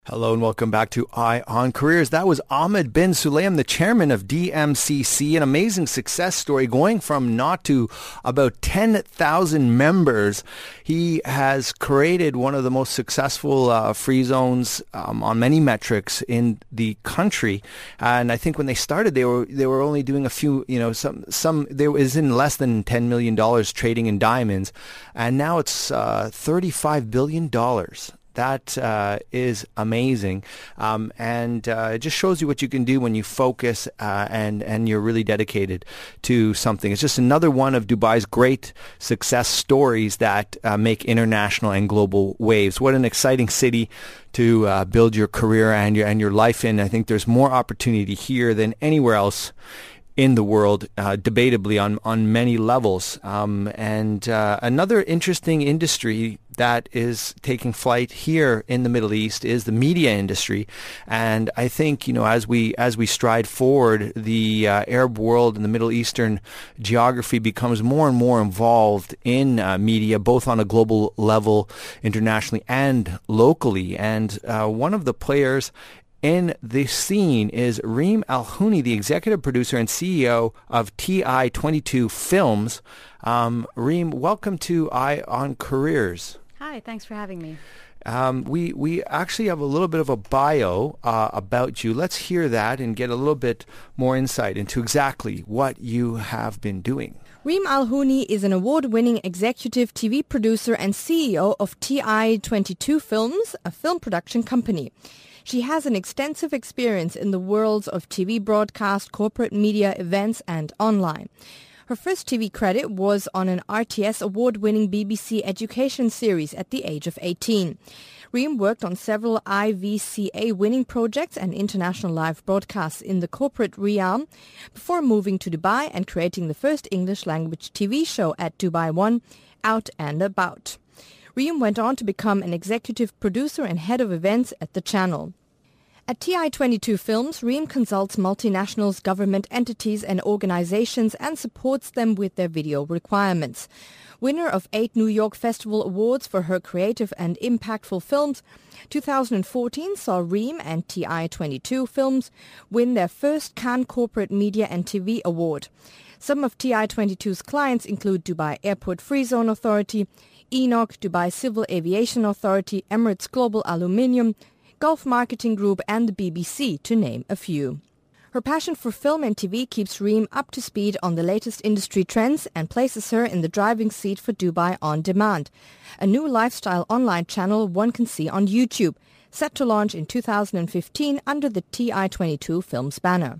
Hello and welcome back to Eye on Careers. That was Ahmed bin Sulayem, the chairman of DMCC, an amazing success story going from naught to about 10,000 members. He has created one of the most successful free zones on many metrics in the country. And I think when they started, they were only doing a few, there was in less than $10 million trading in diamonds. And now it's $35 billion. That is amazing, and it just shows you what you can do when you focus and you're really dedicated to something. It's just another one of Dubai's great success stories that make international and global waves. What an exciting city to build your career and your life in. I think there's more opportunity here than anywhere else in the world, debatably on many levels. And another interesting industry that is taking flight here in the Middle East is the media industry. And I think, as we stride forward, the Arab world and the Middle Eastern geography becomes more and more involved in media, both on a global level, internationally and locally. And one of the players in the scene is Reem Alhouni, the executive producer and CEO of TI22 Films. Reem, welcome to Eye on Careers. Hi, thanks for having me. We actually have a little bit of a bio about you. Let's hear that and get a little bit more insight into exactly what you have been doing. Reem Alhouni is an award-winning executive TV producer and CEO of TI22 Films, a film production company. She has an extensive experience in the worlds of TV broadcast, corporate media, events, and online. Her first TV credit was on an RTS award-winning BBC education series at the age of 18. Reem worked on several IVCA winning projects and international live broadcasts in the corporate realm before moving to Dubai and creating the first English-language TV show at Dubai One, Out and About. Reem went on to become an executive producer and head of events at the channel. At TI22 Films, Reem consults multinationals, government entities and organizations and supports them with their video requirements. Winner of 8 New York Festival Awards for her creative and impactful films, 2014 saw Reem and TI22 Films win their first Cannes Corporate Media and TV Award. Some of TI22's clients include Dubai Airport Free Zone Authority, ENOC, Dubai Civil Aviation Authority, Emirates Global Aluminium, Gulf Marketing Group and the BBC, to name a few. Her passion for film and TV keeps Reem up to speed on the latest industry trends and places her in the driving seat for Dubai On Demand, a new lifestyle online channel one can see on YouTube, set to launch in 2015 under the TI22 Films banner.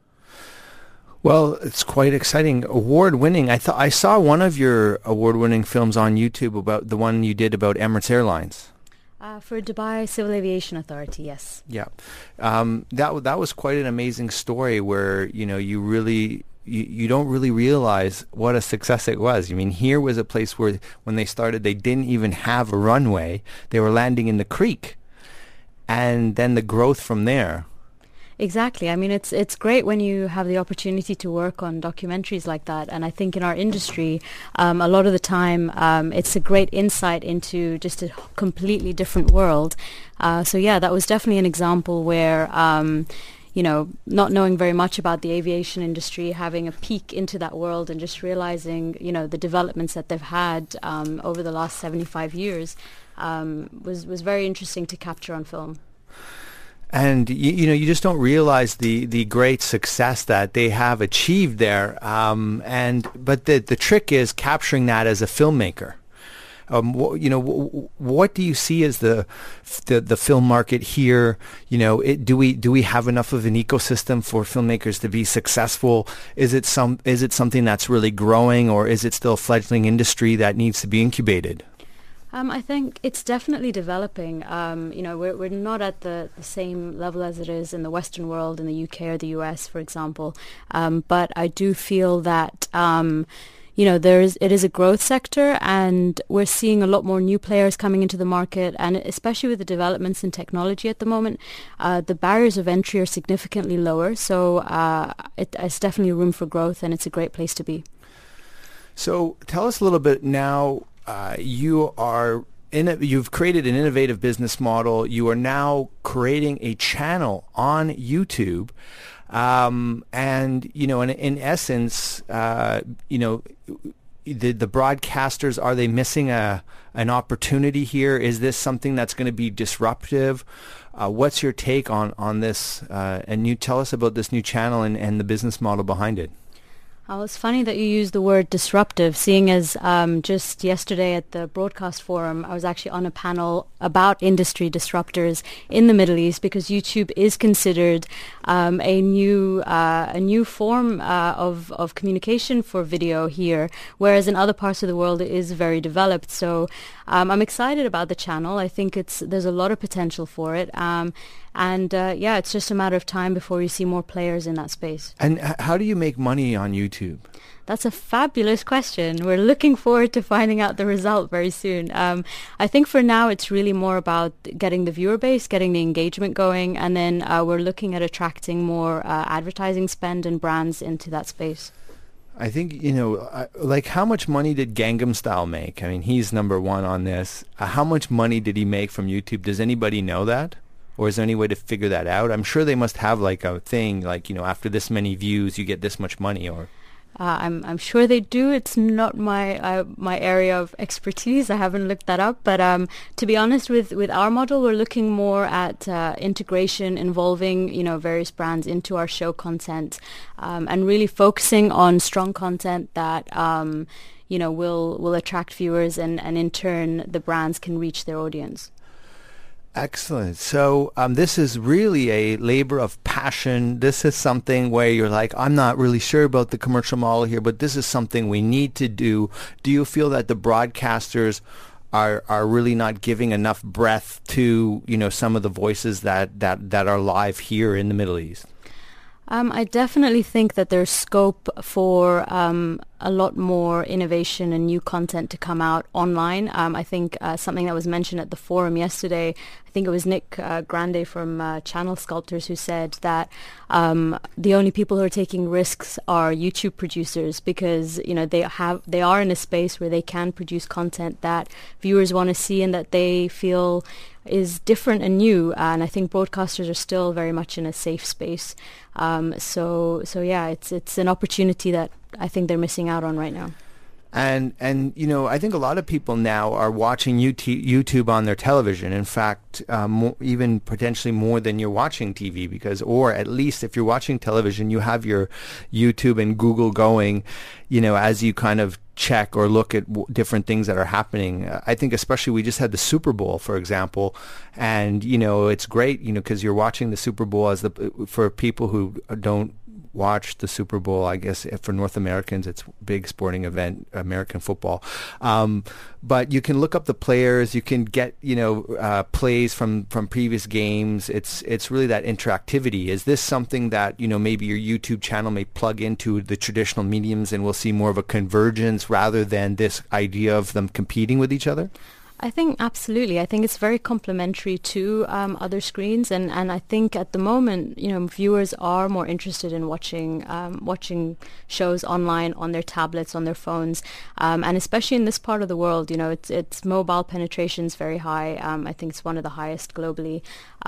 Well, it's quite exciting. Award-winning. I saw one of your award-winning films on YouTube, about the one you did about Emirates Airlines. For Dubai Civil Aviation Authority, yes. Yeah, that was quite an amazing story where you don't really realize what a success it was. I mean, here was a place where when they started, they didn't even have a runway; they were landing in the creek, and then the growth from there. Exactly. I mean, it's great when you have the opportunity to work on documentaries like that. And I think in our industry, a lot of the time, it's a great insight into just a completely different world. So yeah, that was definitely an example where, not knowing very much about the aviation industry, having a peek into that world and just realizing, the developments that they've had over the last 75 years was very interesting to capture on film. And you just don't realize the great success that they have achieved there. But the trick is capturing that as a filmmaker. What do you see as the film market here? Do we have enough of an ecosystem for filmmakers to be successful? Is it something that's really growing, or is it still a fledgling industry that needs to be incubated? I think it's definitely developing. We're not at the same level as it is in the Western world, in the UK or the US, for example. But I do feel that, it is a growth sector, and we're seeing a lot more new players coming into the market, and especially with the developments in technology at the moment, the barriers of entry are significantly lower. So it's definitely room for growth, and it's a great place to be. So tell us a little bit now. You are you've created an innovative business model. You are now creating a channel on YouTube. And, in essence, the broadcasters, are they missing an opportunity here? Is this something that's going to be disruptive? What's your take on this? And you tell us about this new channel and the business model behind it. Oh, it's funny that you use the word disruptive, seeing as just yesterday at the Broadcast Forum, I was actually on a panel about industry disruptors in the Middle East, because YouTube is considered a new form of communication for video here, whereas in other parts of the world it is very developed. So I'm excited about the channel. I think there's a lot of potential for it. It's just a matter of time before you see more players in that space. And how do you make money on YouTube? That's a fabulous question. We're looking forward to finding out the result very soon. I think for now it's really more about getting the viewer base, getting the engagement going, and then we're looking at attracting more advertising spend and brands into that space. I think, how much money did Gangnam Style make? I mean, he's number one on this. How much money did he make from YouTube? Does anybody know that? Or is there any way to figure that out? I'm sure they must have like a thing, after this many views, you get this much money, or... I'm sure they do. It's not my area of expertise. I haven't looked that up. But to be honest, with our model, we're looking more at integration involving various brands into our show content, and really focusing on strong content that will attract viewers, and in turn the brands can reach their audience. Excellent. So this is really a labor of passion. This is something where you're like, I'm not really sure about the commercial model here, but this is something we need to do. Do you feel that the broadcasters are really not giving enough breath to some of the voices that are live here in the Middle East? I definitely think that there's scope for a lot more innovation and new content to come out online. I think something that was mentioned at the forum yesterday, I think it was Nick Grande from Channel Sculptors who said that the only people who are taking risks are YouTube producers, because they are in a space where they can produce content that viewers want to see and that they feel is different and new, and I think broadcasters are still very much in a safe space. So it's an opportunity that I think they're missing out on right now. And I think a lot of people now are watching YouTube on their television. In fact, even potentially more than you're watching TV, or at least if you're watching television, you have your YouTube and Google going, as you kind of check or look at different things that are happening. I think especially we just had the Super Bowl, for example, and it's great, because you're watching the Super Bowl for people who don't watch the Super Bowl. I guess for North Americans, it's a big sporting event, American football. But you can look up the players. You can get plays from previous games. It's really that interactivity. Is this something that maybe your YouTube channel may plug into the traditional mediums, and we'll see more of a convergence rather than this idea of them competing with each other? I think absolutely. I think it's very complementary to other screens, and I think at the moment, viewers are more interested in watching shows online on their tablets, on their phones, and especially in this part of the world, it's mobile penetration is very high. I think it's one of the highest globally.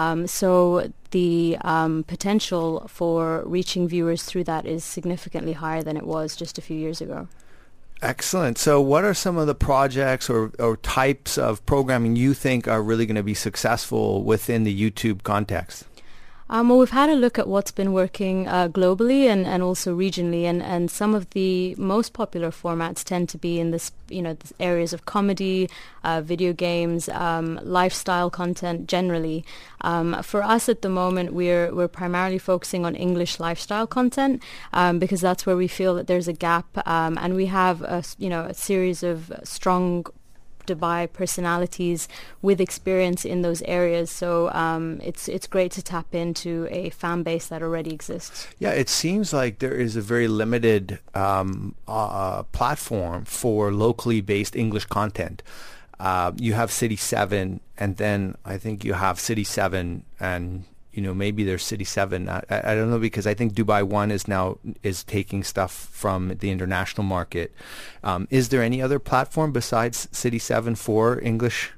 So the potential for reaching viewers through that is significantly higher than it was just a few years ago. Excellent. So what are some of the projects or types of programming you think are really going to be successful within the YouTube context? Well, we've had a look at what's been working globally and also regionally, and some of the most popular formats tend to be in this, areas of comedy, video games, lifestyle content generally. For us at the moment, we're primarily focusing on English lifestyle content because that's where we feel that there's a gap, and we have a series of strong Dubai personalities with experience in those areas, so it's great to tap into a fan base that already exists. Yeah, it seems like there is a very limited platform for locally based English content. You have City 7, and then I think you have City 7 and maybe there's City 7. I don't know, because I think Dubai One is taking stuff from the international market. Is there any other platform besides City 7 for English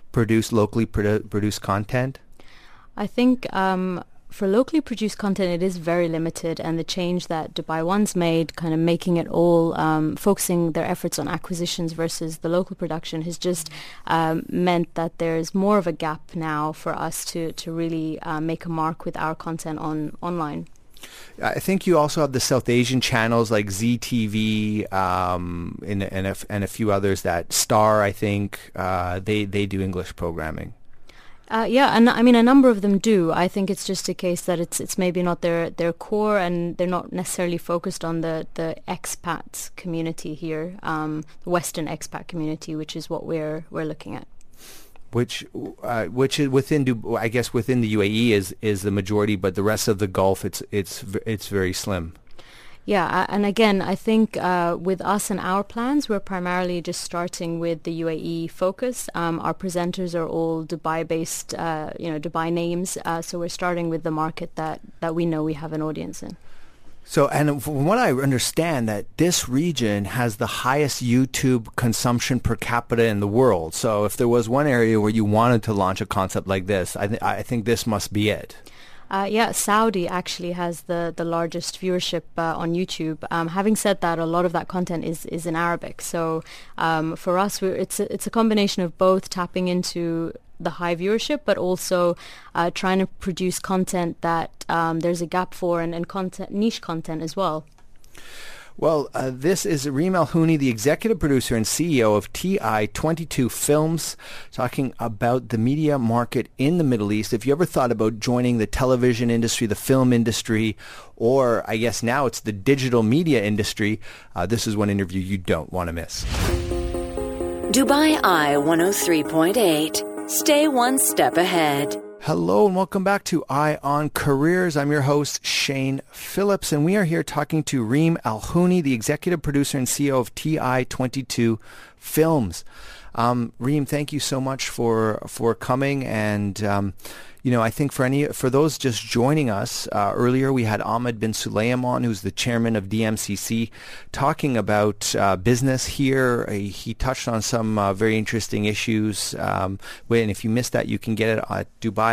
locally produced content? I think for locally produced content, it is very limited, and the change that Dubai One's made, kind of making it all, focusing their efforts on acquisitions versus the local production, has just meant that there's more of a gap now for us to really make a mark with our content online. I think you also have the South Asian channels like ZTV and a few others that Star, I think, they do English programming. Yeah, and I mean a number of them do. I think it's just a case that it's maybe not their core, and they're not necessarily focused on the expat community here, the Western expat community, which is what we're looking at. Which is within I guess within the UAE is the majority, but the rest of the Gulf it's very slim. Yeah, and again, I think with us and our plans, we're primarily just starting with the UAE focus. Our presenters are all Dubai-based, Dubai names. So we're starting with the market that we know we have an audience in. So, and from what I understand, that this region has the highest YouTube consumption per capita in the world. So if there was one area where you wanted to launch a concept like this, I think this must be it. Yeah, Saudi actually has the largest viewership on YouTube. Having said that, a lot of that content is in Arabic. So for us, it's a combination of both tapping into the high viewership, but also trying to produce content that there's a gap for, and niche content as well. Well, this is Reem Alhouni, the executive producer and CEO of TI22 Films, talking about the media market in the Middle East. If you ever thought about joining the television industry, the film industry, or I guess now it's the digital media industry, this is one interview you don't want to miss. Dubai Eye 103.8. Stay one step ahead. Hello and welcome back to Eye on Careers. I'm your host, Shane Phillips, and we are here talking to Reem Alhouni, the executive producer and CEO of TI22 Films. Reem, thank you so much for coming, and I think for those just joining us, earlier we had Ahmed bin Sulayem on, who's the chairman of DMCC, talking about business here. He touched on some very interesting issues. And if you missed that, you can get it at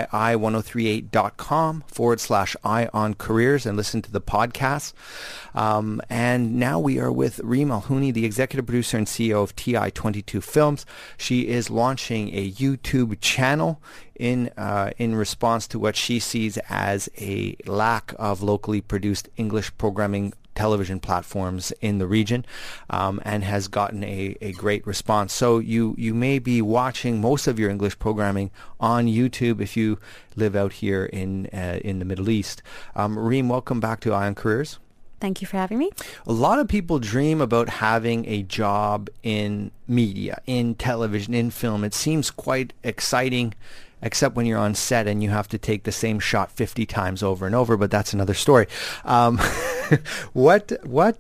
DubaiEye1038.com/Eye on Careers and listen to the podcast. And now we are with Reem Alhouni, the executive producer and CEO of TI22 Films. She is launching a YouTube channel in response to what she sees as a lack of locally produced English programming television platforms in the region, and has gotten a great response. So you may be watching most of your English programming on YouTube if you live out here in the Middle East. Reem, welcome back to Eye on Careers. Thank you for having me. A lot of people dream about having a job in media, in television, in film. It seems quite exciting, except when you're on set and you have to take the same shot 50 times over and over, but that's another story. What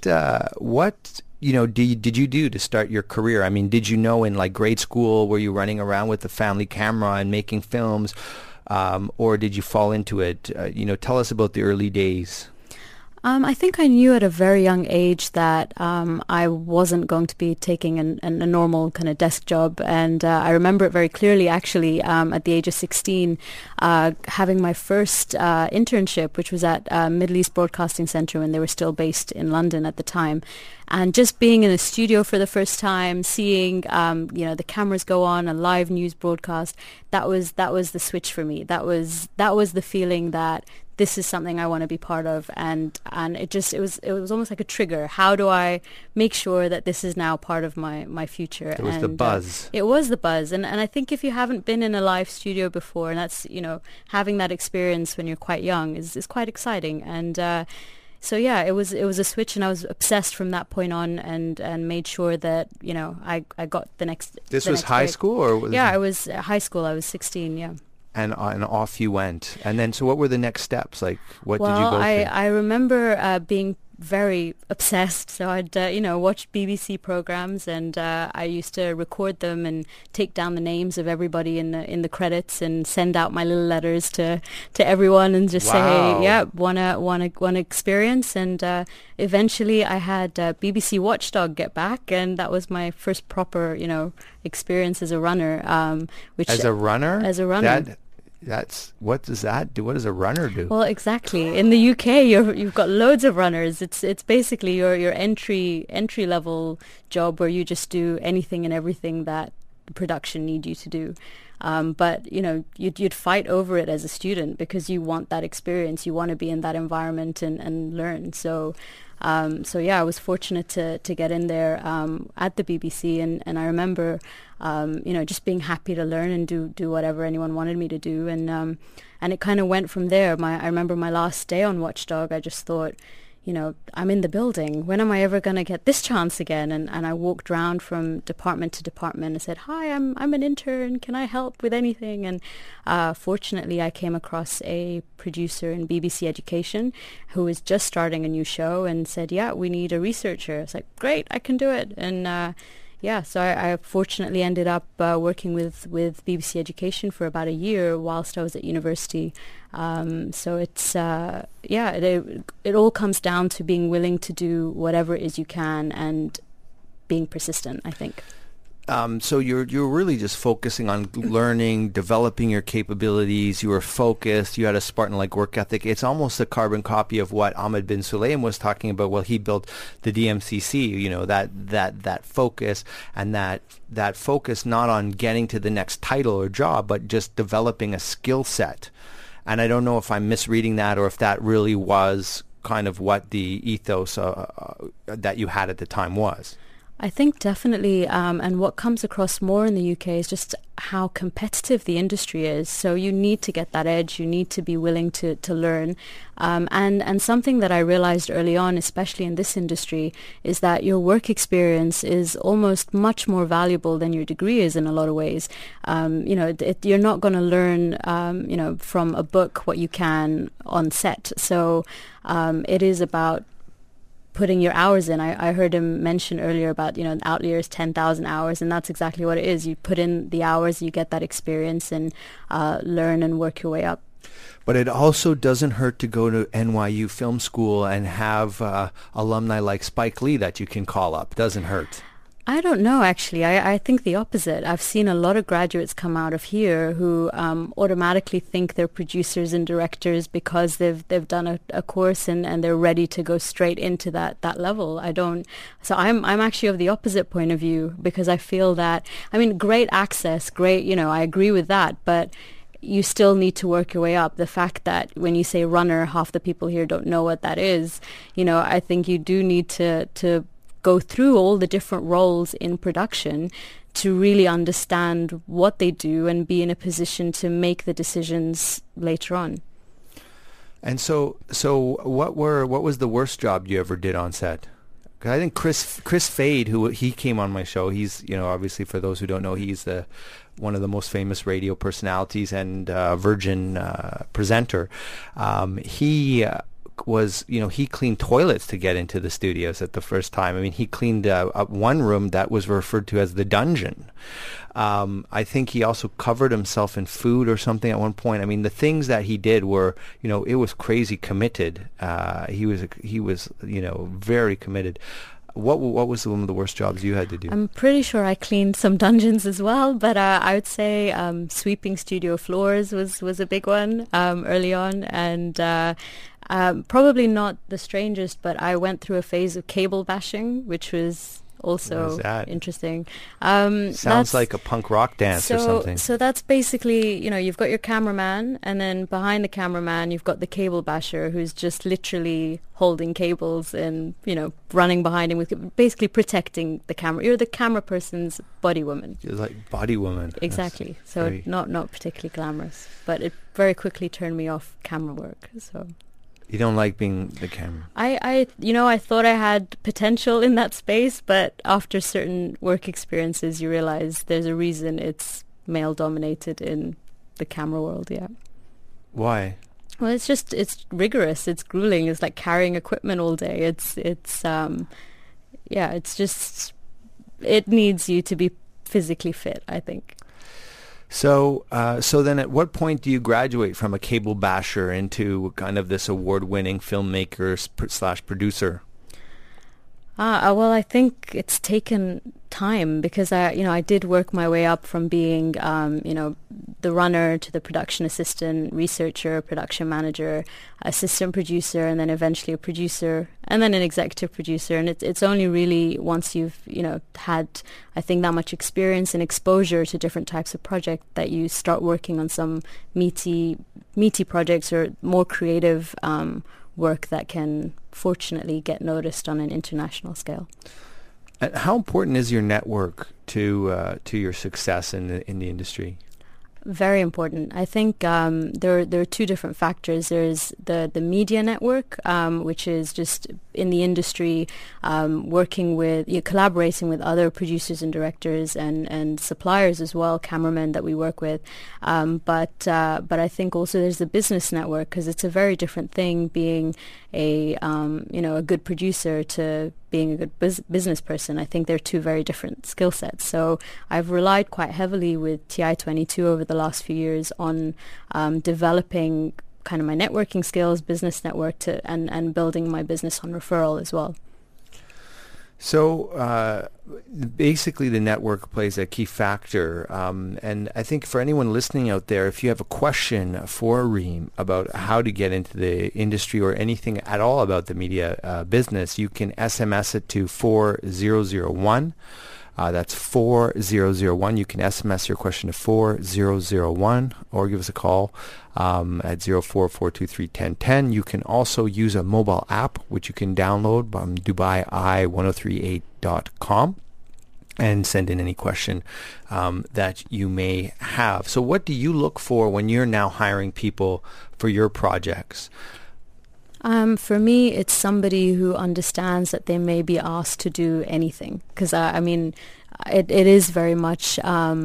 did you do to start your career? I mean, did you know in like grade school, were you running around with the family camera and making films, or did you fall into it? Tell us about the early days. I think I knew at a very young age that I wasn't going to be taking a normal kind of desk job. And I remember it very clearly, actually, at the age of 16, having my first internship, which was at Middle East Broadcasting Centre when they were still based in London at the time. And just being in a studio for the first time, seeing the cameras go on, a live news broadcast, that was the switch for me. That was the feeling that this is something I want to be part of, and it was almost like a trigger. How do I make sure that this is now part of my future? It was the buzz. It was the buzz, and I think if you haven't been in a live studio before, and that's having that experience when you're quite young is quite exciting. And so yeah, it was a switch, and I was obsessed from that point on, and made sure that I got the next. This was high school, or was it was high school. I was 16. Yeah. And off you went. And then, so what were the next steps? Like, what did you go through? I remember being very obsessed. So I'd, watch BBC programs, and I used to record them and take down the names of everybody in the credits and send out my little letters to everyone and just say, yeah, wanna experience. And eventually I had BBC Watchdog get back, and that was my first proper, experience as a runner. As a runner? As a runner. That's what does that do? What does a runner do? Well, exactly. In the UK, you've got loads of runners. It's basically your entry level job where you just do anything and everything that the production need you to do. But you'd fight over it as a student because you want that experience. You want to be in that environment and learn. So yeah, I was fortunate to get in there at the BBC, and I remember just being happy to learn and do whatever anyone wanted me to do, and it kind of went from there. I remember my last day on Watchdog, I just thought, I'm in the building. When am I ever going to get this chance again? And I walked around from department to department and said, hi, I'm an intern. Can I help with anything? And fortunately, I came across a producer in BBC Education who was just starting a new show and said, yeah, we need a researcher. It's like, great, I can do it. And so I fortunately ended up working with BBC Education for about a year whilst I was at university. So it's it all comes down to being willing to do whatever it is you can and being persistent, I think. So you're really just focusing on learning, developing your capabilities. You were focused. You had a Spartan-like work ethic. It's almost a carbon copy of what Ahmed bin Sulayem was talking about. Well, he built the DMCC. That focus, and that focus not on getting to the next title or job, but just developing a skill set. And I don't know if I'm misreading that or if that really was kind of what the ethos that you had at the time was. I think definitely, and what comes across more in the UK is just how competitive the industry is. So you need to get that edge. You need to be willing to learn. And something that I realized early on, especially in this industry, is that your work experience is almost much more valuable than your degree is in a lot of ways. You're not going to learn, from a book what you can on set. So it is about putting your hours in. I heard him mention earlier about, Outlier is 10,000 hours, and that's exactly what it is. You put in the hours, you get that experience, and learn and work your way up. But it also doesn't hurt to go to NYU Film School and have alumni like Spike Lee that you can call up. Doesn't hurt. I don't know, actually. I think the opposite. I've seen a lot of graduates come out of here who automatically think they're producers and directors because they've done a course and they're ready to go straight into that level. I don't. So I'm actually of the opposite point of view, because I feel that, great access, great, I agree with that, but you still need to work your way up. The fact that when you say runner, half the people here don't know what that is, I think you do need to go through all the different roles in production to really understand what they do and be in a position to make the decisions later on. And so what was the worst job you ever did on set? 'Cause I think Chris Fade, he came on my show. He's, obviously for those who don't know, he's one of the most famous radio personalities and Virgin presenter. He was, he cleaned toilets to get into the studios at the first time. He cleaned one room that was referred to as the dungeon. I think he also covered himself in food or something at one point. The things that he did were, it was crazy committed. He was, very committed. What was one of the worst jobs you had to do? I'm pretty sure I cleaned some dungeons as well, but I would say sweeping studio floors was a big one early on, and probably not the strangest, but I went through a phase of cable bashing, which was also interesting. Sounds like a punk rock dance or something. So that's basically, you've got your cameraman, and then behind the cameraman, you've got the cable basher who's just literally holding cables and, running behind him with basically protecting the camera. You're the camera person's body woman. You're like body woman. Exactly. That's so not particularly glamorous, but it very quickly turned me off camera work. So. You don't like being the camera? I thought I had potential in that space, but after certain work experiences, you realize there's a reason it's male-dominated in the camera world, yeah. Why? Well, it's rigorous. It's grueling. It's like carrying equipment all day. It needs you to be physically fit, I think. So then at what point do you graduate from a cable basher into kind of this award-winning filmmaker / producer? Well, I think it's taken time because I did work my way up from being, the runner to the production assistant, researcher, production manager, assistant producer, and then eventually a producer, and then an executive producer. And it's only really once you've, had, I think, that much experience and exposure to different types of project that you start working on some meaty projects or more creative work that can fortunately get noticed on an international scale. And how important is your network to your success in the industry? Very important. I think there are two different factors. There's the media network, which is just in the industry, collaborating with other producers and directors and suppliers as well, cameramen that we work with. But I think also there's the business network, because it's a very different thing being a good producer to being a good business person. I think they're two very different skill sets. So I've relied quite heavily with TI-22 over the last few years on developing kind of my networking skills, business network, and building my business on referral as well. So basically the network plays a key factor. And I think for anyone listening out there, if you have a question for Reem about how to get into the industry or anything at all about the media business, you can SMS it to 4001. That's 4001. You can SMS your question to 4001 or give us a call at 04-423-1010. You can also use a mobile app, which you can download from DubaiEye1038.com and send in any question that you may have. So what do you look for when you're now hiring people for your projects? For me, it's somebody who understands that they may be asked to do anything, because it is very much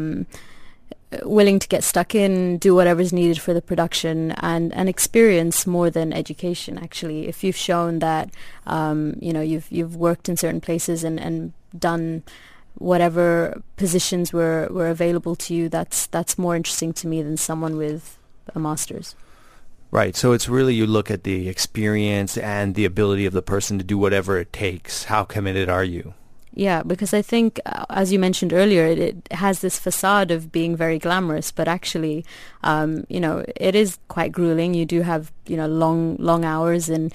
willing to get stuck in, do whatever's needed for the production, and experience more than education. Actually, if you've shown that you've worked in certain places and done whatever positions were available to you, that's more interesting to me than someone with a master's. Right. So it's really, you look at the experience and the ability of the person to do whatever it takes. How committed are you? Yeah, because I think, as you mentioned earlier, it has this facade of being very glamorous, but actually, it is quite grueling. You do have, long hours, and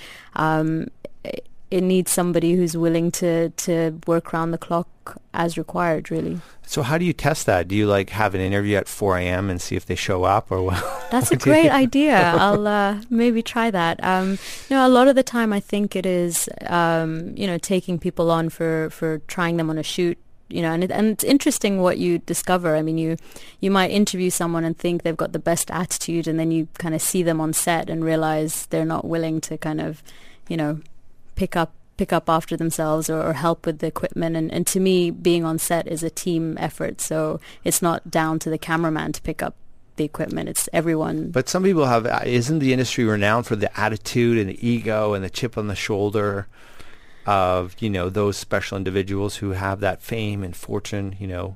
it needs somebody who's willing to work around the clock as required, really. So how do you test that? Do you have an interview at 4 a.m. and see if they show up, or what? That's a great idea. I'll maybe try that. A lot of the time I think it is, taking people on for trying them on a shoot. And it's interesting what you discover. I mean, you might interview someone and think they've got the best attitude, and then you kind of see them on set and realize they're not willing to kind of, pick up after themselves or help with the equipment. And to me, being on set is a team effort. So it's not down to the cameraman to pick up the equipment. It's everyone. But some people isn't the industry renowned for the attitude and the ego and the chip on the shoulder of, those special individuals who have that fame and fortune,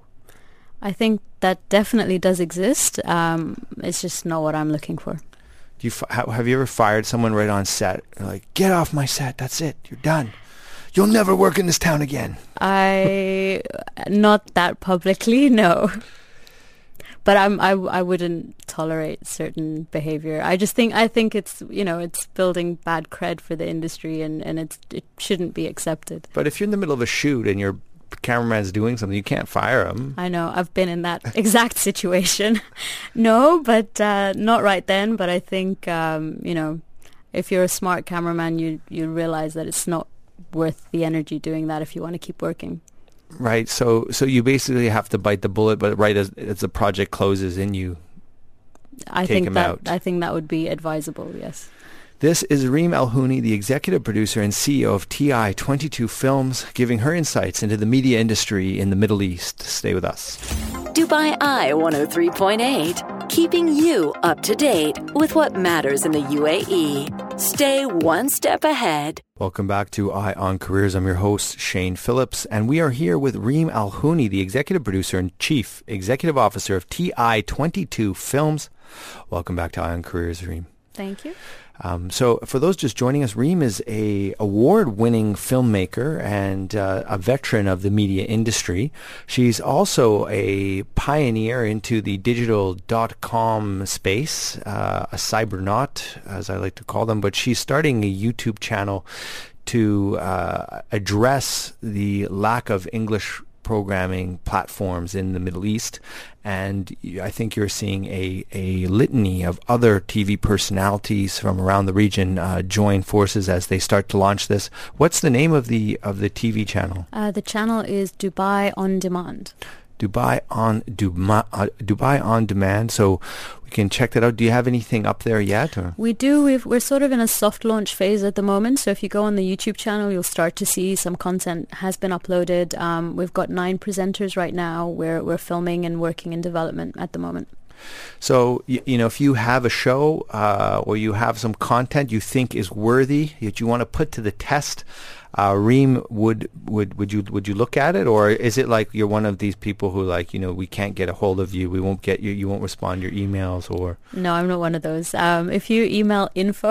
I think that definitely does exist. It's just not what I'm looking for. Have you ever fired someone right on set? Like, get off my set. That's it. You're done. You'll never work in this town again. Not that publicly, no. But I wouldn't tolerate certain behavior. I think it's, it's building bad cred for the industry, and it shouldn't be accepted. But if you're in the middle of a shoot and your cameraman's doing something, you can't fire him. I know. I've been in that exact situation. No, but not right then. But I think, if you're a smart cameraman, you realize that it's not worth the energy doing that if you want to keep working. Right. So you basically have to bite the bullet, but right as the project closes in, you take him out. I think that would be advisable, yes. This is Reem Alhouni, the executive producer and CEO of TI-22 Films, giving her insights into the media industry in the Middle East. Stay with us. Dubai Eye 103.8 keeping you up to date with what matters in the UAE. Stay one step ahead. Welcome back to Eye on Careers. I'm your host, Shane Phillips, and we are here with Reem Alhouni, the executive producer and chief executive officer of TI22 Films. Welcome back to Eye on Careers, Reem. Thank you. So for those just joining us, Reem is a award-winning filmmaker and a veteran of the media industry. She's also a pioneer into the digital.com space, a cybernaut, as I like to call them, but she's starting a YouTube channel to address the lack of English programming platforms in the Middle East, and I think you're seeing a litany of other TV personalities from around the region join forces as they start to launch this. What's the name of the TV channel? The channel is Dubai On Demand. Dubai on Demand. So we can check that out. Do you have anything up there yet? Or? We do. We're sort of in a soft launch phase at the moment. So if you go on the YouTube channel, you'll start to see some content has been uploaded. We've got 9 presenters right now. We're filming and working in development at the moment. So, you know, if you have a show or you have some content you think is worthy that you want to put to the test, Reem, would you look at it, or is it like you're one of these people who, like, you know, we can't get a hold of you, we won't get you, you won't respond to your emails? Or No, I'm not one of those. If you email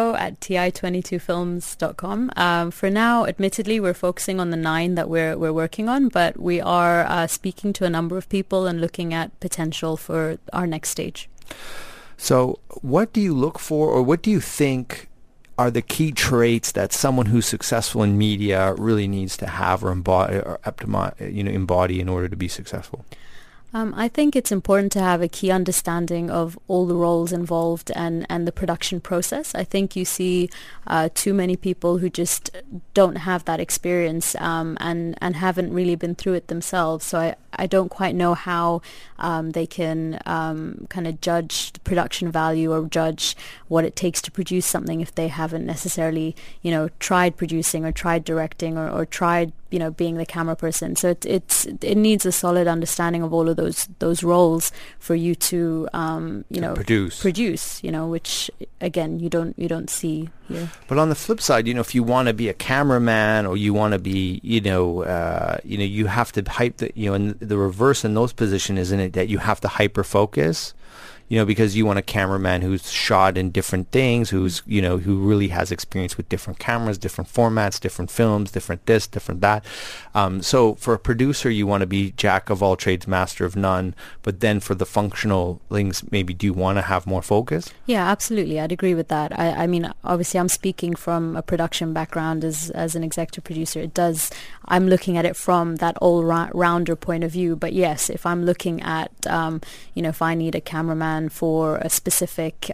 info@ti22films.com. For now, admittedly, we're focusing on the 9 that we're working on, but we are speaking to a number of people and looking at potential for our next stage. So what do you look for, or what do you think are the key traits that someone who's successful in media really needs to have or embody in order to be successful? I think it's important to have a key understanding of all the roles involved and the production process. I think you see too many people who just don't have that experience and haven't really been through it themselves. So I don't quite know how they can kind of judge the production value or judge what it takes to produce something if they haven't necessarily, you know, tried producing or tried directing or tried, you know, being the camera person. So it needs a solid understanding of all of those roles for you to produce, you know, which again you don't see here. But on the flip side, you know, if you want to be a cameraman or you want to be, you have to hype the, you know, and the reverse in those positions, isn't it, that you have to hyper focus? You know, because you want a cameraman who's shot in different things, who's, you know, who really has experience with different cameras, different formats, different films, different this, different that. So for a producer, you want to be jack of all trades, master of none. But then for the functional things, maybe do you want to have more focus? Yeah, absolutely. I'd agree with that. I mean, obviously, I'm speaking from a production background as an executive producer. I'm looking at it from that all-rounder point of view. But yes, if I'm looking at, if I need a cameraman for a specific,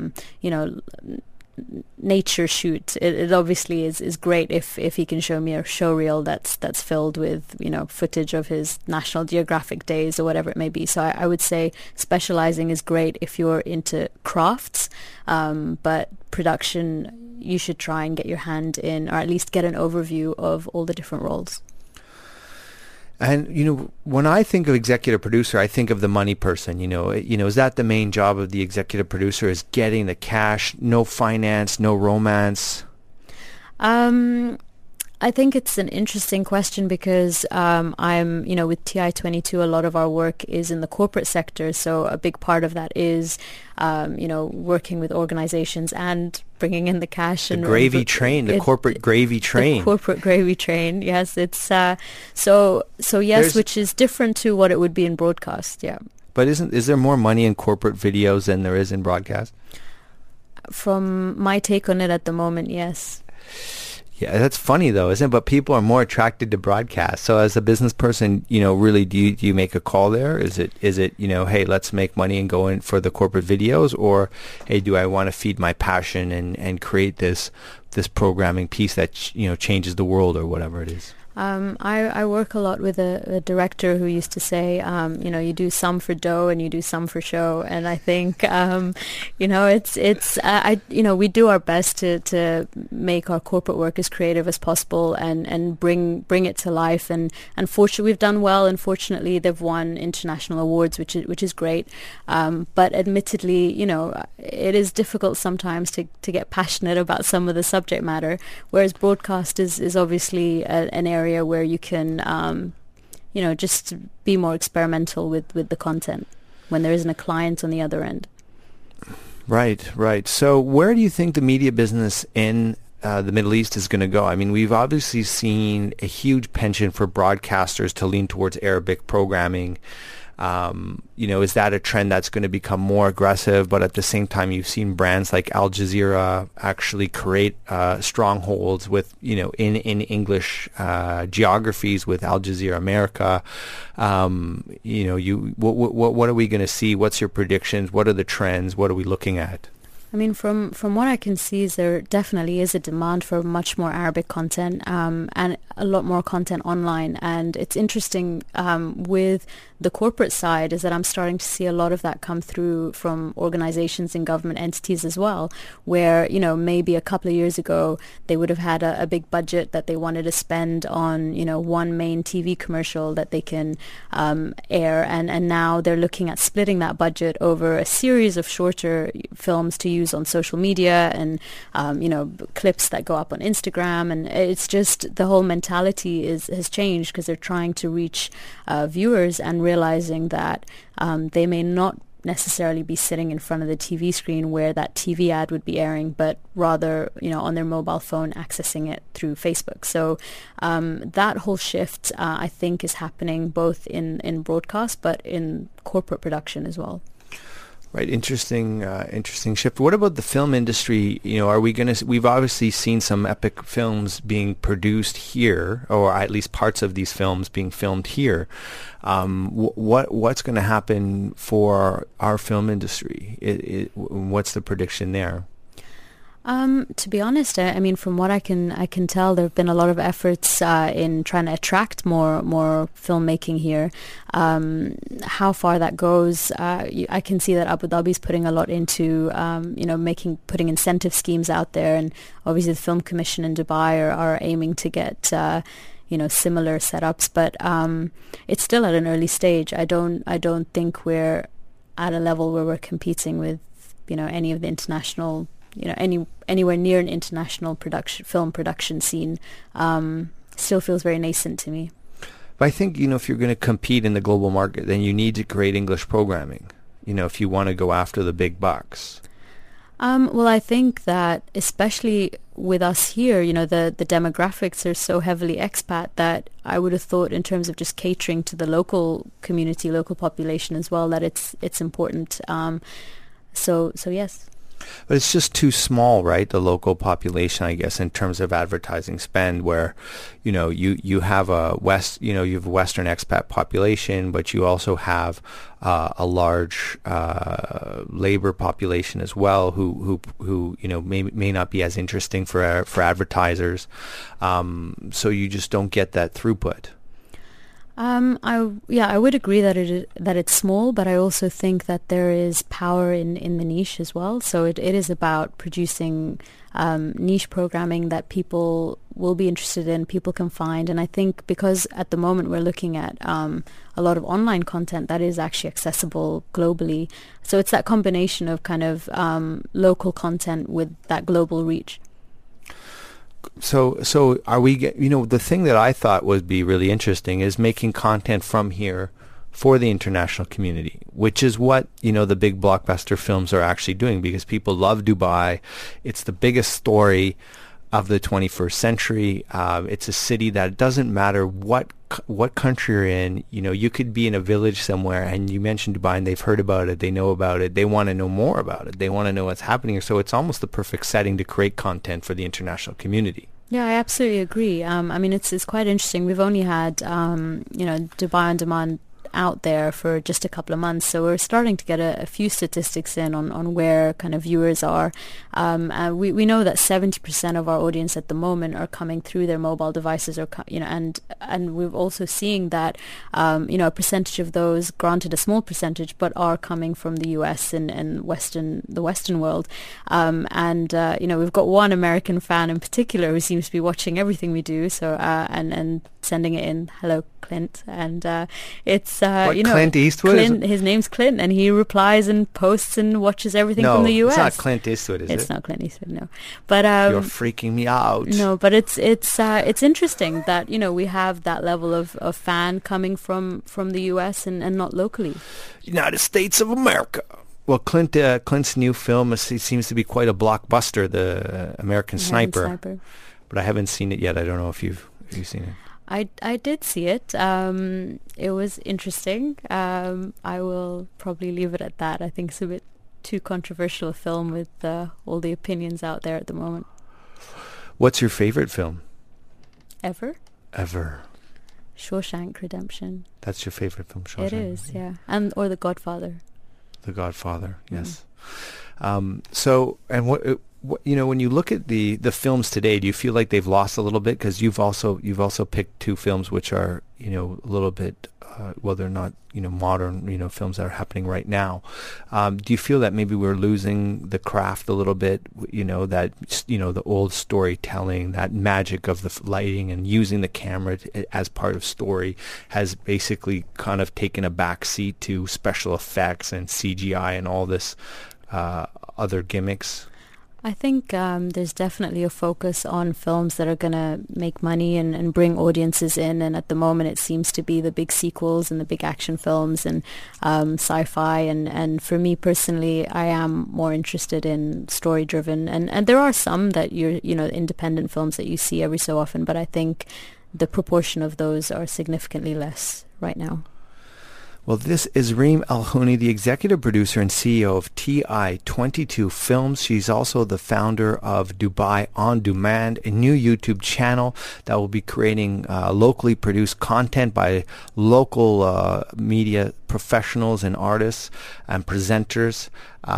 nature shoot, it obviously is great if he can show me a show reel that's filled with, you know, footage of his National Geographic days or whatever it may be. So I would say specializing is great if you're into crafts, but production, you should try and get your hand in, or at least get an overview of all the different roles. And, you know, when I think of executive producer, I think of the money person. Is that the main job of the executive producer, is getting the cash, no finance, no romance? I think it's an interesting question because I'm, with TI22, a lot of our work is in the corporate sector. So a big part of that is, working with organizations and bringing in the cash. The gravy train, the corporate gravy train. The corporate gravy train, yes. It's so yes, which is different to what it would be in broadcast, yeah. But is there more money in corporate videos than there is in broadcast? From my take on it at the moment, yes. Yeah, that's funny though, isn't it? But people are more attracted to broadcast. So as a business person, really, do you make a call there? Is it, hey, let's make money and go in for the corporate videos, or hey, do I want to feed my passion and create this programming piece that changes the world, or whatever it is? I work a lot with a director who used to say, you do some for dough and you do some for show. And I think, we do our best to make our corporate work as creative as possible and bring it to life. And unfortunately, we've done well. Unfortunately, they've won international awards, which is great. But admittedly, it is difficult sometimes to get passionate about some of the subject matter, whereas broadcast is obviously an area where you can, just be more experimental with the content when there isn't a client on the other end. Right. So where do you think the media business in the Middle East is going to go? I mean, we've obviously seen a huge penchant for broadcasters to lean towards Arabic programming. Is that a trend that's going to become more aggressive? But at the same time, you've seen brands like Al Jazeera actually create strongholds with, in English geographies with Al Jazeera America. What are we going to see? What's your predictions? What are the trends? What are we looking at? I mean, from what I can see, is there definitely is a demand for much more Arabic content and a lot more content online. And it's interesting with the corporate side is that I'm starting to see a lot of that come through from organizations and government entities as well, where, maybe a couple of years ago, they would have had a big budget that they wanted to spend on, one main TV commercial that they can air. And now they're looking at splitting that budget over a series of shorter films to use on social media and, clips that go up on Instagram. And it's just the whole mentality has changed because they're trying to reach viewers and realizing that they may not necessarily be sitting in front of the TV screen where that TV ad would be airing, but rather, on their mobile phone accessing it through Facebook. So that whole shift, I think, is happening both in broadcast, but in corporate production as well. Right, interesting shift. What about the film industry? We've obviously seen some epic films being produced here, or at least parts of these films being filmed here. What's going to happen for our film industry? What's the prediction there? To be honest, I mean, from what I can tell, there have been a lot of efforts in trying to attract more filmmaking here. How far that goes, I can see that Abu Dhabi's putting a lot into, putting incentive schemes out there, and obviously the Film Commission in Dubai are aiming to get, similar setups. But it's still at an early stage. I don't think we're at a level where we're competing with, any of the international. Anywhere near an international film production scene still feels very nascent to me. But I think, if you're going to compete in the global market, then you need to create English programming, if you want to go after the big bucks. Well, I think that especially with us here, the demographics are so heavily expat that I would have thought in terms of just catering to the local community, local population as well, that it's important. So yes. But it's just too small, right? The local population, I guess, in terms of advertising spend, where, you have you have a Western expat population, but you also have a large labor population as well, who may not be as interesting for advertisers. So you just don't get that throughput. I would agree that it's small, but I also think that there is power in the niche as well. So it is about producing niche programming that people will be interested in, people can find. And I think because at the moment we're looking at a lot of online content that is actually accessible globally. So it's that combination of kind of local content with that global reach. So are we, the thing that I thought would be really interesting is making content from here for the international community, which is what, the big blockbuster films are actually doing, because people love Dubai. It's the biggest story of the 21st century. It's a city that it doesn't matter what country you're in. You could be in a village somewhere and you mentioned Dubai and they've heard about it, they know about it, they want to know more about it, they want to know what's happening. So it's almost the perfect setting to create content for the international community. Yeah, I absolutely agree. I mean, it's quite interesting. We've only had, Dubai On Demand out there for just a couple of months. So we're starting to get a few statistics in on where kind of viewers are. And we know that 70% of our audience at the moment are coming through their mobile devices, or and we're also seeing that a percentage of those, granted a small percentage, but are coming from the US and the Western world. We've got one American fan in particular who seems to be watching everything we do. So and sending it in. Hello, Clint. And it's Clint Eastwood. His name's Clint, and he replies and posts and watches everything from the US. No, it's not Clint Eastwood, is it? It's not Clint Eastwood, no. But you're freaking me out. No, but it's interesting that we have that level of fan coming from the US and not locally. United States of America. Well, Clint's new film seems to be quite a blockbuster, The American Sniper. But I haven't seen it yet. I don't know if you've seen it. I did see it. It was interesting. I will probably leave it at that. I think it's a bit too controversial a film with all the opinions out there at the moment. What's your favorite film? Ever? Shawshank Redemption. That's your favorite film, Shawshank? It is, yeah. Or The Godfather. The Godfather, yes. When you look at the films today, do you feel like they've lost a little bit? Because you've also picked two films which are a little bit they're not modern films that are happening right now. Do you feel that maybe we're losing the craft a little bit? The old storytelling, that magic of the lighting and using the camera as part of story has basically kind of taken a back seat to special effects and CGI and all this other gimmicks. I think there's definitely a focus on films that are going to make money and bring audiences in. And at the moment, it seems to be the big sequels and the big action films and sci-fi. And for me personally, I am more interested in story-driven. And there are some that independent films that you see every so often. But I think the proportion of those are significantly less right now. Well, this is Reem Alhouni, the executive producer and CEO of TI22 Films. She's also the founder of Dubai On Demand, a new YouTube channel that will be creating locally produced content by local media professionals and artists and presenters.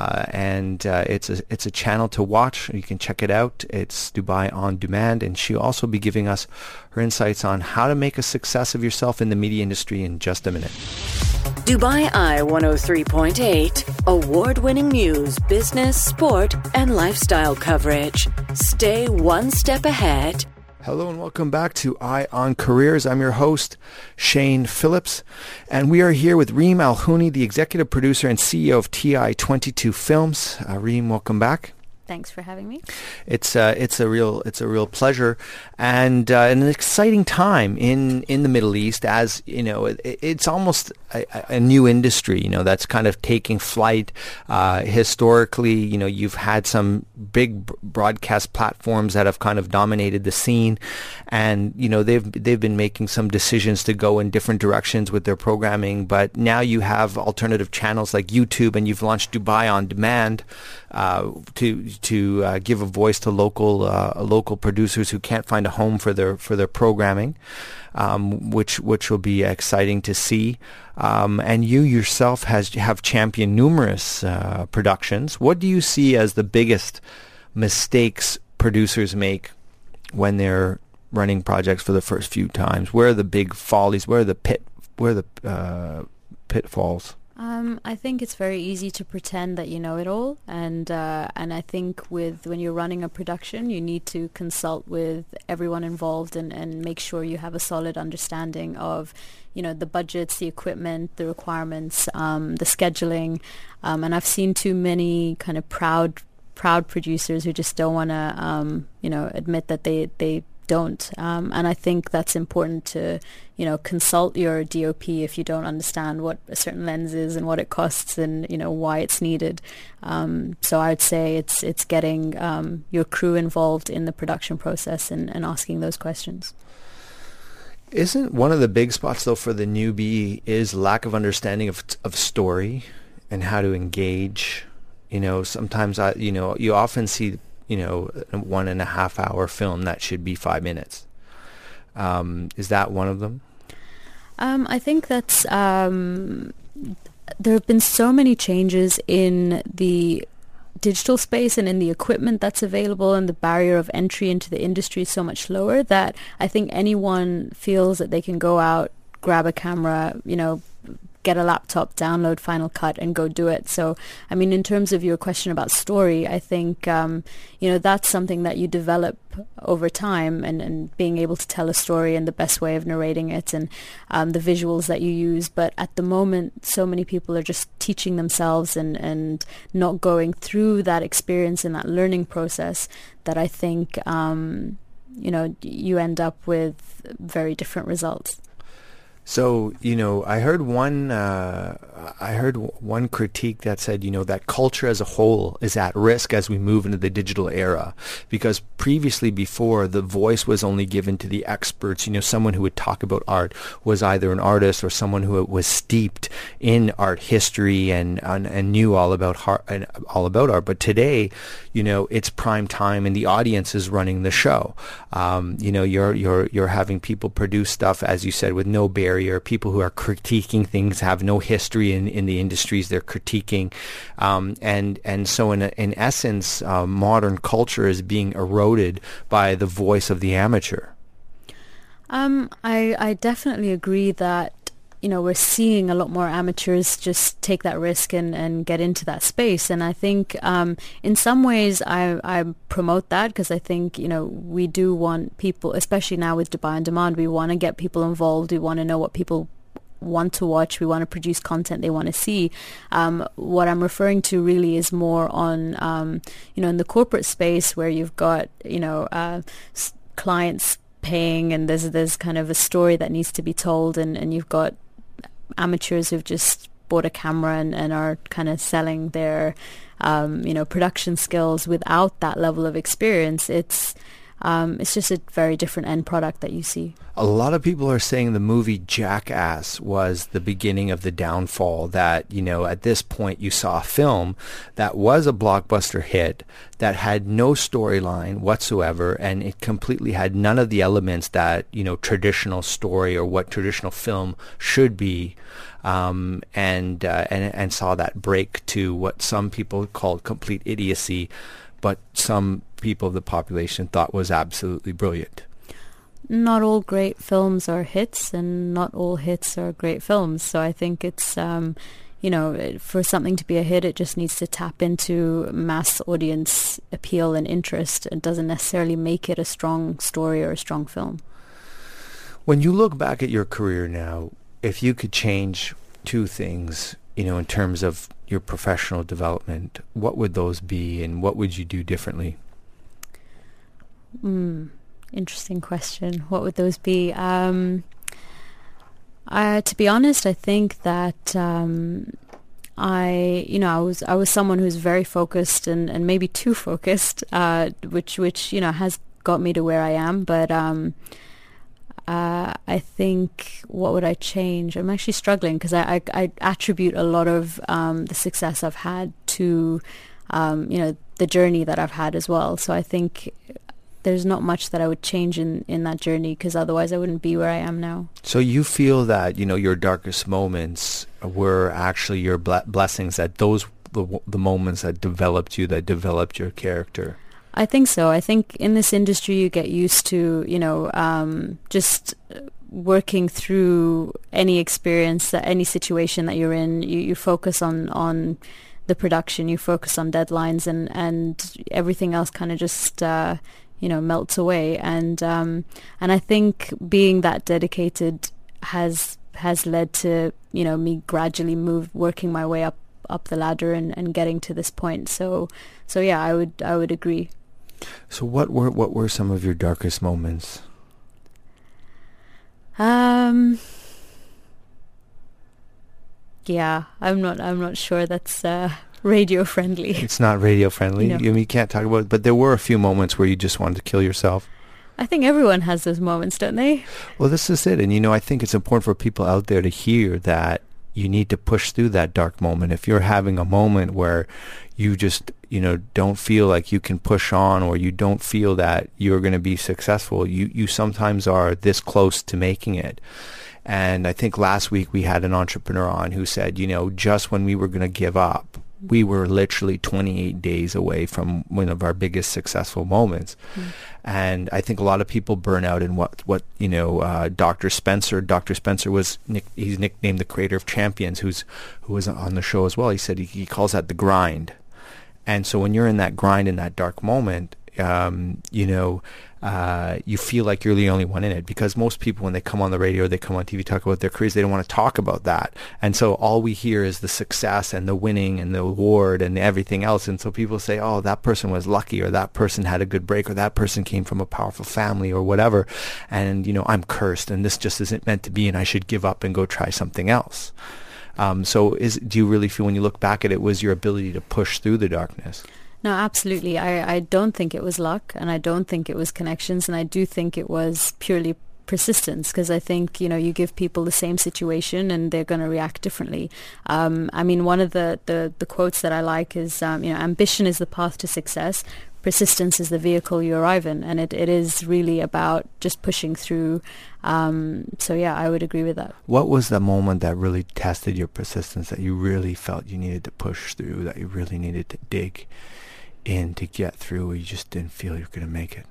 It's a channel to watch. You can check it out. It's Dubai On Demand, and she'll also be giving us her insights on how to make a success of yourself in the media industry in just a minute. Dubai Eye 103.8, award-winning news, business, sport, and lifestyle coverage. Stay one step ahead. Hello and welcome back to Eye on Careers. I'm your host, Shane Phillips, and we are here with Reem Alhouni, the executive producer and CEO of TI22 Films. Reem, welcome back. Thanks for having me. It's a real pleasure, and an exciting time in the Middle East. As you know, it's almost a new industry. That's kind of taking flight. Historically, you've had some big broadcast platforms that have kind of dominated the scene, and they've been making some decisions to go in different directions with their programming. But now you have alternative channels like YouTube, and you've launched Dubai On Demand to give a voice to local producers who can't find a home for their programming, which will be exciting to see. And you yourself have championed numerous productions. What do you see as the biggest mistakes producers make when they're running projects for the first few times? Where are the big follies? Where are the pitfalls? I think it's very easy to pretend that you know it all, and I think when you're running a production, you need to consult with everyone involved and make sure you have a solid understanding of the budgets, the equipment, the requirements, the scheduling, and I've seen too many kind of proud producers who just don't want to admit that they don't, and I think that's important to consult your DOP if you don't understand what a certain lens is and what it costs and why it's needed. So I would say it's getting your crew involved in the production process and asking those questions. Isn't one of the big spots though for the newbie is lack of understanding of story and how to engage? Sometimes you often see a 1.5 hour film that should be 5 minutes. Is that one of them? I think that's there have been so many changes in the digital space and in the equipment that's available, and the barrier of entry into the industry is so much lower that I think anyone feels that they can go out, grab a camera, get a laptop, download Final Cut and go do it. So, I mean, in terms of your question about story, I think, that's something that you develop over time, and being able to tell a story and the best way of narrating it, and the visuals that you use. But at the moment, so many people are just teaching themselves and not going through that experience and that learning process, that I think, you end up with very different results. So, I heard one critique that said, that culture as a whole is at risk as we move into the digital era, because previously, before, the voice was only given to the experts. Someone who would talk about art was either an artist or someone who was steeped in art history and knew all about art. But today, it's prime time and the audience is running the show. You're having people produce stuff, as you said, with no barrier. People who are critiquing things have no history in the industries they're critiquing, and so in essence, modern culture is being eroded by the voice of the amateur. I definitely agree that we're seeing a lot more amateurs just take that risk and get into that space. And I think in some ways I promote that, because I think, we do want people, especially now with Dubai On Demand, we want to get people involved. We want to know what people want to watch. We want to produce content they want to see. What I'm referring to really is more on, in the corporate space, where you've got, clients paying, and there's kind of a story that needs to be told, and you've got amateurs who've just bought a camera and are kind of selling their production skills without that level of experience. It's just a very different end product that you see. A lot of people are saying the movie Jackass was the beginning of the downfall, that, at this point you saw a film that was a blockbuster hit that had no storyline whatsoever, and it completely had none of the elements that, traditional story or what traditional film should be, and saw that break to what some people called complete idiocy, but some people of the population thought was absolutely brilliant. Not all great films are hits, and not all hits are great films. So I think it's, for something to be a hit, it just needs to tap into mass audience appeal and interest. It doesn't necessarily make it a strong story or a strong film. When you look back at your career now, if you could change two things, in terms of your professional development, what would those be, and what would you do differently? Interesting question. What would those be? To be honest, I think that I was someone who's very focused and maybe too focused, which has got me to where I am. But I think, what would I change? I'm actually struggling, because I attribute a lot of the success I've had to the journey that I've had as well. So I think there's not much that I would change in that journey, because otherwise I wouldn't be where I am now. So you feel that, your darkest moments were actually your blessings, that those the moments that developed you, that developed your character? I think so. I think in this industry you get used to, just working through any experience, any situation that you're in. You focus on the production, you focus on deadlines, and everything else kind of just melts away. And I think being that dedicated has led to me gradually working my way up the ladder and getting to this point. So yeah, I would agree. So what were some of your darkest moments? Yeah, I'm not sure that's radio friendly. It's not radio friendly. No. You can't talk about it, but there were a few moments where you just wanted to kill yourself. I think everyone has those moments, don't they? Well, this is it. And I think it's important for people out there to hear that you need to push through that dark moment. If you're having a moment where you just don't feel like you can push on, or you don't feel that you're going to be successful, you sometimes are this close to making it. And I think last week we had an entrepreneur on who said, just when we were going to give up, we were literally 28 days away from one of our biggest successful moments. And I think a lot of people burn out in what Dr. Spencer was, he's nicknamed the creator of Champions, who was on the show as well. He said he calls that the grind. And so when you're in that grind, in that dark moment, you feel like you're the only one in it, because most people, when they come on the radio, they come on TV, talk about their careers, they don't want to talk about that. And so all we hear is the success and the winning and the award and everything else. And so people say, oh, that person was lucky, or that person had a good break, or that person came from a powerful family, or whatever. And, I'm cursed and this just isn't meant to be, and I should give up and go try something else. Do you really feel, when you look back at it, was your ability to push through the darkness? No, absolutely. I don't think it was luck, and I don't think it was connections, and I do think it was purely persistence, because I think, you give people the same situation and they're going to react differently. One of the quotes that I like is, ambition is the path to success. Persistence is the vehicle you arrive in, and it is really about just pushing through. I would agree with that. What was the moment that really tested your persistence, that you really felt you needed to push through, that you really needed to dig in to get through, where you just didn't feel you were going to make it?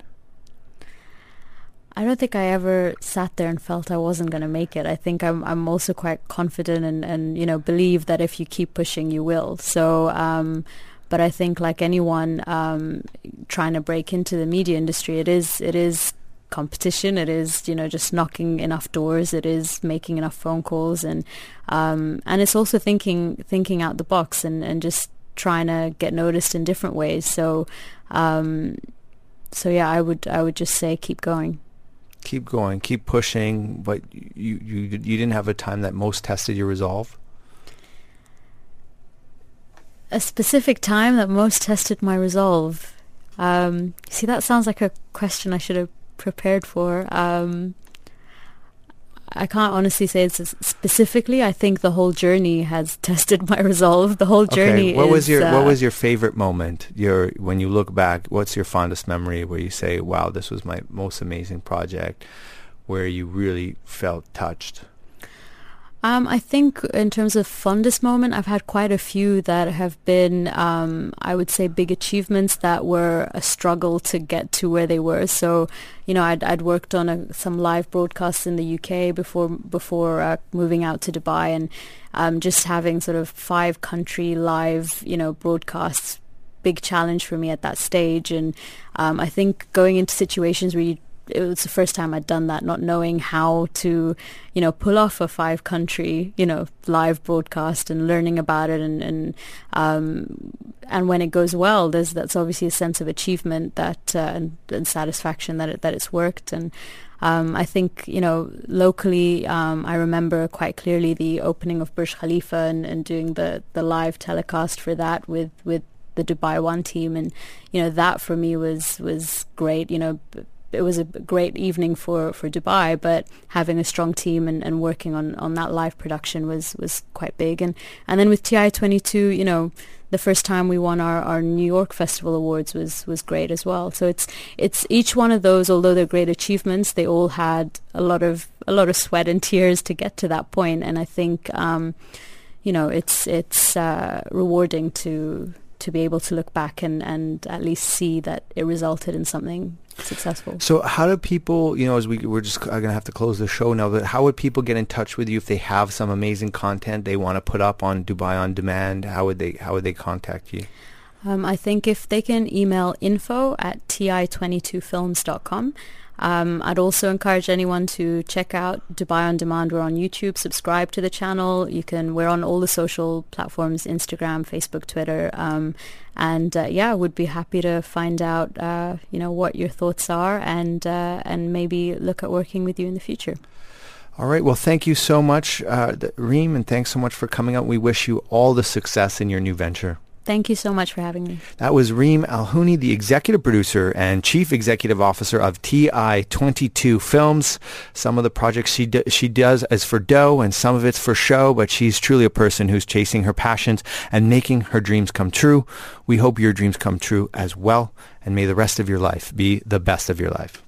I don't think I ever sat there and felt I wasn't going to make it. I think I'm also quite confident and believe that if you keep pushing, you will. So, but I think, like anyone trying to break into the media industry, it is competition. It is, just knocking enough doors. It is making enough phone calls, and it's also thinking out the box and just trying to get noticed in different ways. So I would just say keep going. Keep going, keep pushing. But you didn't have a time that most tested your resolve? A specific time that most tested my resolve. See, that sounds like a question I should have prepared for. I can't honestly say it's specifically. I think the whole journey has tested my resolve. The whole journey. What was your favorite moment? When you look back, what's your fondest memory where you say, "Wow, this was my most amazing project," where you really felt touched? I think in terms of fondest moment, I've had quite a few that have been, I would say, big achievements that were a struggle to get to where they were. So, I'd worked on some live broadcasts in the UK before moving out to Dubai, and just having sort of 5 country live, broadcasts, big challenge for me at that stage. And I think going into situations where it was the first time I'd done that, not knowing how to, pull off a 5 country, live broadcast, and learning about it, and when it goes well, that's obviously a sense of achievement that and satisfaction that it's worked. And I think locally, I remember quite clearly the opening of Burj Khalifa and doing the live telecast for that with the Dubai One team, and that for me was great. It was a great evening for Dubai, but having a strong team and working on that live production was quite big. And then with TI22, the first time we won our New York Festival Awards was great as well. So it's each one of those, although they're great achievements, they all had a lot of sweat and tears to get to that point. And I think it's rewarding to be able to look back and at least see that it resulted in something successful. So how do people, as we're just going to have to close the show now, but how would people get in touch with you if they have some amazing content they want to put up on Dubai On Demand? How would they contact you? I think if they can email info@ti22films.com. I'd also encourage anyone to check out Dubai On Demand. We're on YouTube. Subscribe to the channel. We're on all the social platforms: Instagram, Facebook, Twitter, would be happy to find out what your thoughts are and maybe look at working with you in the future. All right. Well, thank you so much, Reem, and thanks so much for coming out. We wish you all the success in your new venture. Thank you so much for having me. That was Reem Alhouni, the executive producer and chief executive officer of TI22 Films. Some of the projects she does is for dough and some of it's for show, but she's truly a person who's chasing her passions and making her dreams come true. We hope your dreams come true as well, and may the rest of your life be the best of your life.